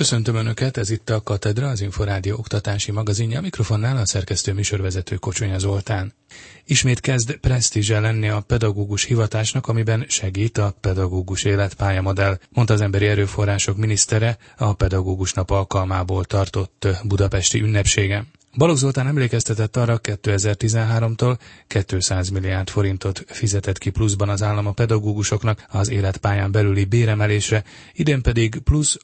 Köszöntöm Önöket, ez itt a Katedra, az Inforádió oktatási magazinja, a mikrofonnál a szerkesztő műsorvezető Kocsonya Zoltán. Ismét kezd presztízse lenni a pedagógus hivatásnak, amiben segít a pedagógus életpályamodell, mondta az Emberi Erőforrások minisztere a Pedagógus Nap alkalmából tartott budapesti ünnepségen. Balogh Zoltán emlékeztetett arra, 2013-tól 200 milliárd forintot fizetett ki pluszban az állam a pedagógusoknak az életpályán belüli béremelésre, idén pedig plusz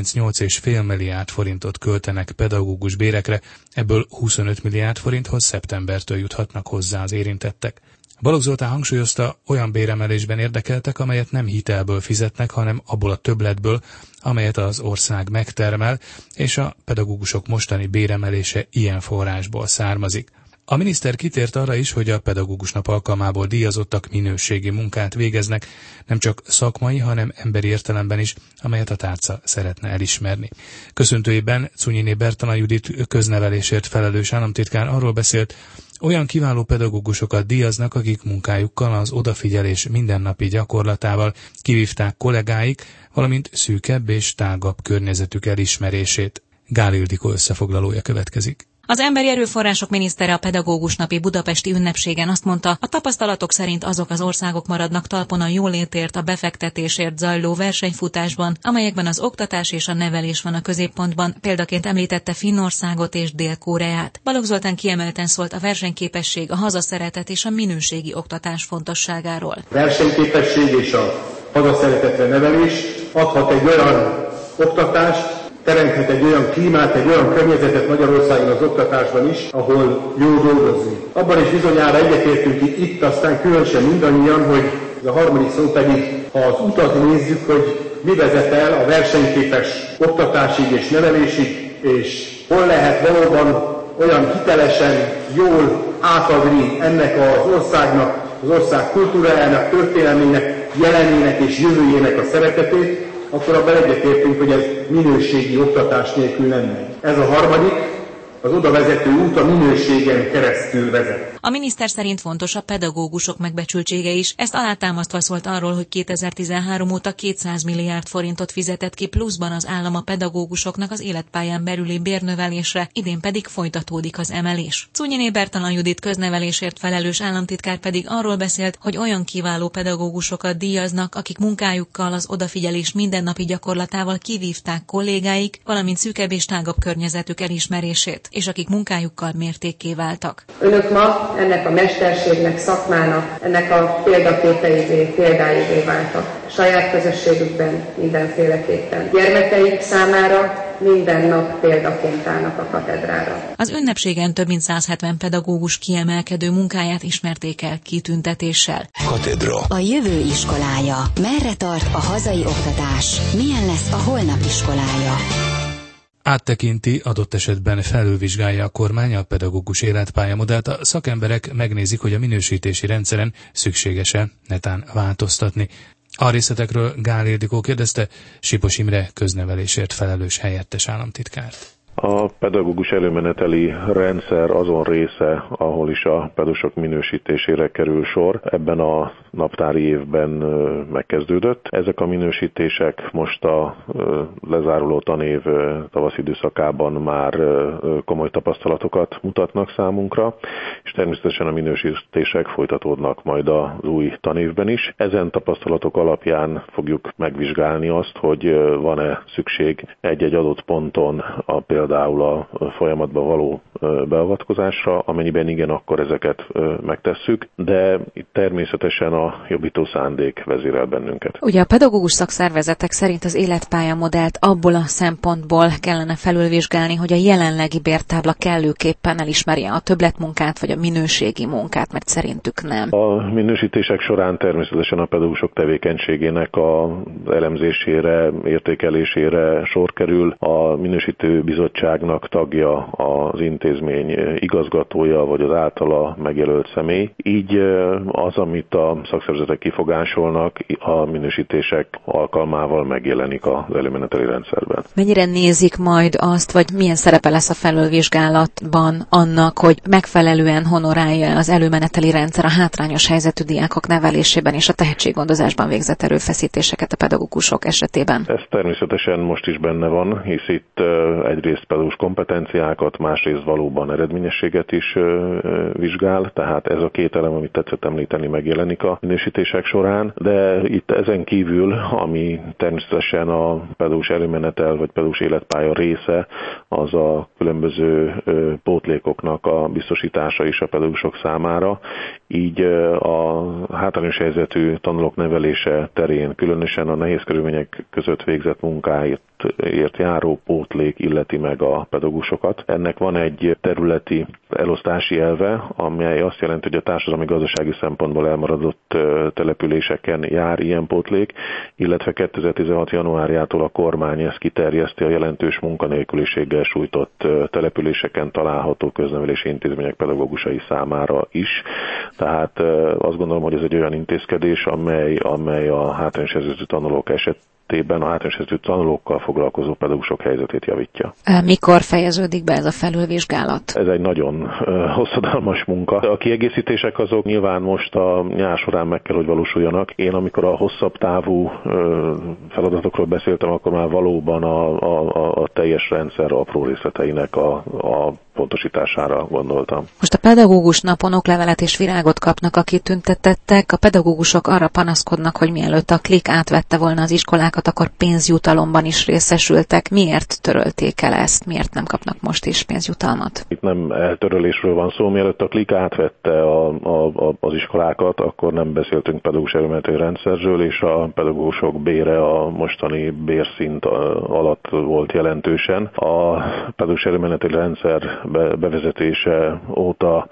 38,5 milliárd forintot költenek pedagógus bérekre, ebből 25 milliárd forinthoz szeptembertől juthatnak hozzá az érintettek. Balogh Zoltán hangsúlyozta, olyan béremelésben érdekeltek, amelyet nem hitelből fizetnek, hanem abból a többletből, amelyet az ország megtermel, és a pedagógusok mostani béremelése ilyen forrásból származik. A miniszter kitért arra is, hogy a Pedagógus Nap alkalmából díjazottak minőségi munkát végeznek, nem csak szakmai, hanem emberi értelemben is, amelyet a tárca szeretne elismerni. Köszöntőjében Czunyiné Bertalan Judit köznevelésért felelős államtitkár arról beszélt, olyan kiváló pedagógusokat díjaznak, akik munkájukkal, az odafigyelés mindennapi gyakorlatával kivívták kollégáik, valamint szűkebb és tágabb környezetük elismerését. Gál Ildikó összefoglalója következik. Az Emberi Erőforrások minisztere a Pedagógus Napi budapesti ünnepségen azt mondta, a tapasztalatok szerint azok az országok maradnak talpon a jólétért, a befektetésért zajló versenyfutásban, amelyekben az oktatás és a nevelés van a középpontban, példaként említette Finnországot és Dél-Koreát. Balogh Zoltán kiemelten szólt a versenyképesség, a hazaszeretet és a minőségi oktatás fontosságáról. A versenyképesség és a hazaszeretetre nevelés adhat egy olyan oktatást, teremthet egy olyan klímát, egy olyan környezetet Magyarországon az oktatásban is, ahol jó dolgozni. Abban is bizonyára egyetértünk itt aztán különösen mindannyian, hogy ez a harmadik szó pedig, ha az utat nézzük, hogy mi vezet el a versenyképes oktatásig és nevelésig, és hol lehet valóban olyan hitelesen, jól átadni ennek az országnak, az ország kultúrájának, történelmének, jelenének és jövőjének a szeretetét, akkor abban egyetértünk, hogy ez minőségi oktatás nélkül nem megy. Ez a harmadik, az oda vezető út a minőségen keresztül vezet. A miniszter szerint fontos a pedagógusok megbecsültsége is, ezt alátámasztva szólt arról, hogy 2013 óta 200 milliárd forintot fizetett ki pluszban az állam a pedagógusoknak az életpályán belüli bérnövelésre, idén pedig folytatódik az emelés. Czunyiné Bertalan Judit köznevelésért felelős államtitkár pedig arról beszélt, hogy olyan kiváló pedagógusokat díjaznak, akik munkájukkal, az odafigyelés mindennapi gyakorlatával kivívták kollégáik, valamint szűkebb és tágabb környezetük elismerését, és akik munkájukkal mértékké váltak. Önök ma ennek a mesterségnek, szakmának, ennek a példáivé váltak. Saját közösségükben mindenféleképpen. Gyermekeik számára minden nap példaként állnak a katedrára. Az ünnepségen több mint 170 pedagógus kiemelkedő munkáját ismerték el kitüntetéssel. Katedra. A jövő iskolája. Merre tart a hazai oktatás? Milyen lesz a holnap iskolája? Áttekinti, adott esetben felülvizsgálja a kormány a pedagógus életpályamodellt, a szakemberek megnézik, hogy a minősítési rendszeren szükséges-e netán változtatni. A részletekről Gál Ildikó kérdezte Sipos Imre köznevelésért felelős helyettes államtitkárt. A pedagógus előmeneteli rendszer azon része, ahol is a pedagógusok minősítésére kerül sor, ebben a naptári évben megkezdődött. Ezek a minősítések most a lezáruló tanév tavaszi időszakában már komoly tapasztalatokat mutatnak számunkra, és természetesen a minősítések folytatódnak majd az új tanévben is. Ezen tapasztalatok alapján fogjuk megvizsgálni azt, hogy van-e szükség egy-egy adott ponton például a folyamatba való beavatkozásra, amennyiben igen, akkor ezeket megtesszük, de itt természetesen a jobbító szándék vezérel bennünket. Ugye a pedagógus szakszervezetek szerint az életpályamodellt abból a szempontból kellene felülvizsgálni, hogy a jelenlegi bértábla kellőképpen elismerje a többletmunkát vagy a minőségi munkát, mert szerintük nem. A minősítések során természetesen a pedagógusok tevékenységének az elemzésére, értékelésére sor kerül. A minősítő bizottság bizottságnak tagja az intézmény igazgatója, vagy az általa megjelölt személy. Így az, amit a szakszervezetek kifogásolnak, a minősítések alkalmával megjelenik az előmeneteli rendszerben. Mennyire nézik majd azt, vagy milyen szerepe lesz a felülvizsgálatban annak, hogy megfelelően honorálja az előmeneteli rendszer a hátrányos helyzetű diákok nevelésében és a tehetséggondozásban végzett erőfeszítéseket a pedagógusok esetében? Ez természetesen most is benne van, hisz itt egyrészt pedagógus kompetenciákat, másrészt valóban eredményességet is vizsgál, tehát ez a két elem, amit tetszett említeni, megjelenik a minősítések során, de itt ezen kívül, ami természetesen a pedagógus előmenetel vagy pedagógus életpálya része, az a különböző pótlékoknak a biztosítása is a pedagógusok számára, így a hátrányos helyzetű tanulók nevelése terén, különösen a nehéz körülmények között végzett munkáért járó pótlék illeti meg a pedagógusokat. Ennek van egy területi elosztási elve, amely azt jelenti, hogy a társadalmi-gazdasági szempontból elmaradott településeken jár ilyen pótlék, illetve 2016. januárjától a kormány ezt kiterjeszti a jelentős munkanélküliséggel sújtott településeken található köznevelési intézmények pedagógusai számára is. Tehát azt gondolom, hogy ez egy olyan intézkedés, amely a hátrányos helyzetű tanulók esetében a hátrányos helyzetű tanulókkal foglalkozó pedagógusok helyzetét javítja. Mikor fejeződik be ez a felülvizsgálat? Ez egy nagyon hosszadalmas munka. A kiegészítések azok nyilván most a nyár során meg kell, hogy valósuljanak. Én amikor a hosszabb távú feladatokról beszéltem, akkor már valóban a teljes rendszer apró részleteinek a pontosítására gondoltam. Most a pedagógus napon oklevelet és virágot kapnak a kitüntetettek. A pedagógusok arra panaszkodnak, hogy mielőtt a Klik átvette volna az iskolákat, akkor pénzjutalomban is részesültek. Miért törölték el ezt? Miért nem kapnak most is pénzjutalmat? Itt nem eltörölésről van szó. Mielőtt a Klik átvette az iskolákat, akkor nem beszéltünk pedagógus előmeneteli rendszerről, és a pedagógusok bére a mostani bérszint alatt volt jelentősen. A pedagógus előmeneteli rendszer bevezetése óta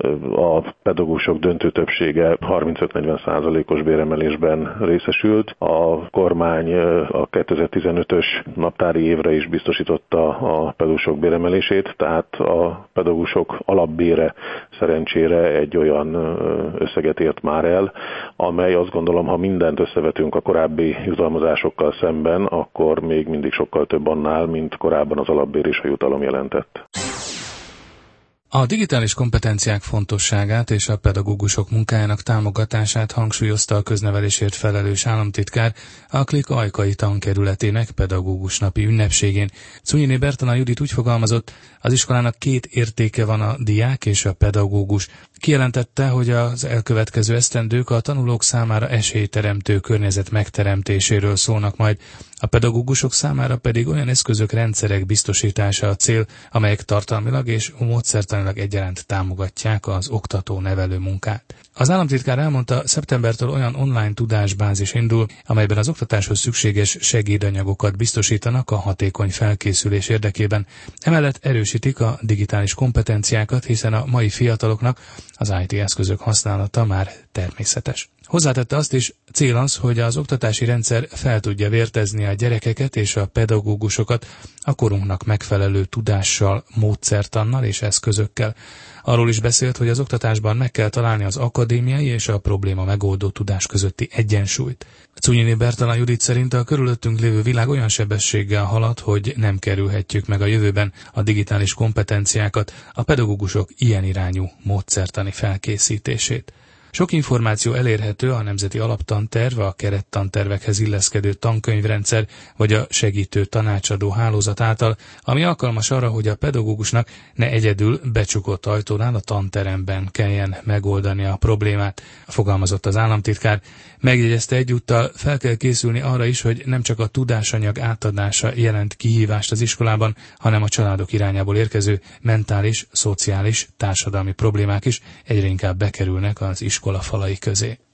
a pedagógusok döntő többsége 35-40%-os béremelésben részesült. A kormány a 2015-ös naptári évre is biztosította a pedagógusok béremelését, tehát a pedagógusok alapbére szerencsére egy olyan összeget ért már el, amely azt gondolom, ha mindent összevetünk a korábbi jutalmazásokkal szemben, akkor még mindig sokkal több annál, mint korábban az alapbér és a jutalom jelentett. A digitális kompetenciák fontosságát és a pedagógusok munkájának támogatását hangsúlyozta a köznevelésért felelős államtitkár a Klik ajkai tankerületének pedagógus napi ünnepségén. Cunyiné Bertalan Judit úgy fogalmazott, az iskolának két értéke van, a diák és a pedagógus. Kijelentette, hogy az elkövetkező esztendők a tanulók számára esélyteremtő környezet megteremtéséről szólnak majd, a pedagógusok számára pedig olyan eszközök, rendszerek biztosítása a cél, amelyek tartalmilag és módszertanilag egyaránt támogatják az oktató-nevelő munkát. Az államtitkár elmondta, szeptembertől olyan online tudásbázis indul, amelyben az oktatáshoz szükséges segédanyagokat biztosítanak a hatékony felkészülés érdekében. Emellett erősítik a digitális kompetenciákat, hiszen a mai fiataloknak az IT eszközök használata már természetes. Hozzátette azt is, cél az, hogy az oktatási rendszer fel tudja vértezni a gyerekeket és a pedagógusokat a korunknak megfelelő tudással, módszertannal és eszközökkel. Arról is beszélt, hogy az oktatásban meg kell találni az akadémiai és a probléma megoldó tudás közötti egyensúlyt. Cunyiné Bertalan Judit szerint a körülöttünk lévő világ olyan sebességgel halad, hogy nem kerülhetjük meg a jövőben a digitális kompetenciákat, a pedagógusok ilyen irányú módszertani felkészítését. Sok információ elérhető a Nemzeti Alaptanterv, a kerettantervekhez illeszkedő tankönyvrendszer vagy a segítő tanácsadó hálózat által, ami alkalmas arra, hogy a pedagógusnak ne egyedül becsukott ajtónál a tanteremben kelljen megoldani a problémát, fogalmazott az államtitkár. Megjegyezte egyúttal, fel kell készülni arra is, hogy nem csak a tudásanyag átadása jelent kihívást az iskolában, hanem a családok irányából érkező mentális, szociális, társadalmi problémák is egyre inkább bekerülnek az iskola falai közé.